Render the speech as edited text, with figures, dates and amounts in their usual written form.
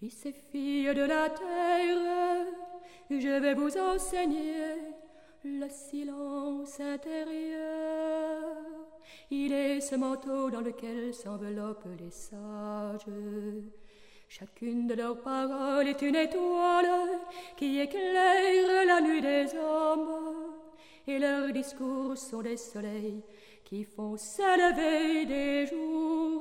Fils et filles de la terre, je vais vous enseigner le silence intérieur. Il est ce manteau dans lequel s'enveloppent les sages. Chacune de leurs paroles est une étoile qui éclaire la nuit des hommes, et leurs discours sont des soleils qui font s'élever des jours.